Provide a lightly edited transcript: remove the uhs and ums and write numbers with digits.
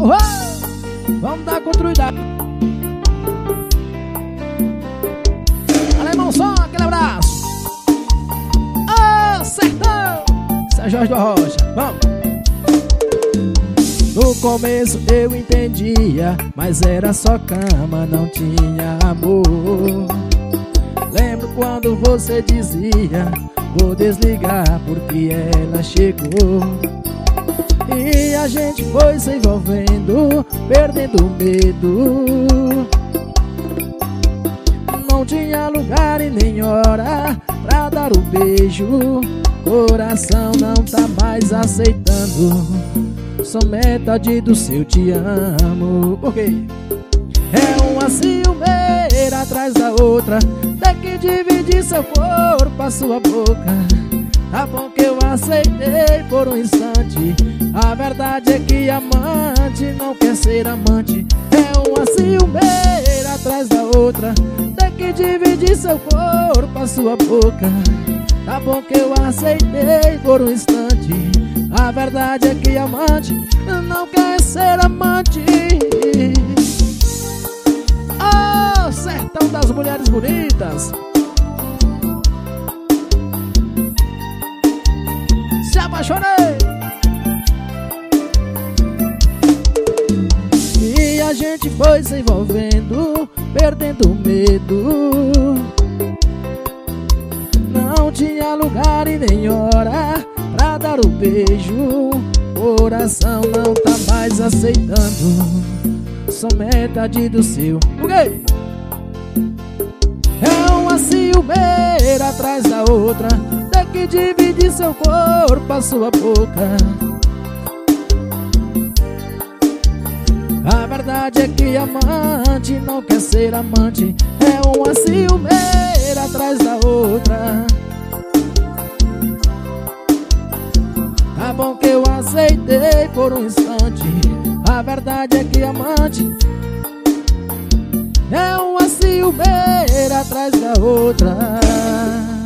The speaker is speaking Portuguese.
Vamos dar continuidade. Alemão só, aquele abraço. Ô, sertão! Esse é Jorge do Arrocha, vamos. No começo eu entendia, mas era só cama, não tinha amor. Lembro quando você dizia: vou desligar porque ela chegou. E a gente foi se envolvendo, perdendo o medo. Não tinha lugar e nem hora pra dar o beijo. Coração não tá mais aceitando. Sou metade do seu te amo. Por quê? É uma ciumeira atrás da outra. Tem que dividir seu corpo, a sua boca. Tá bom que eu aceitei por um instante. A verdade é que amante não quer ser amante. É uma ciumeira atrás da outra. Tem que dividir seu corpo, a sua boca. Tá bom que eu aceitei por um instante. A verdade é que amante não quer ser amante. Oh, sertão das mulheres bonitas. Se apaixonei. E a gente foi se envolvendo, perdendo o medo. Não tinha lugar e nem hora pra dar o beijo. Coração não tá mais aceitando. Sou metade do seu. O quê? É uma ciumeira atrás da outra. Tem que dividir seu corpo, a sua boca. A verdade é que amante não quer ser amante. É uma ciumeira atrás da outra. Tá bom que eu aceitei por um instante. A verdade é que amante é uma ciumeira atrás da outra.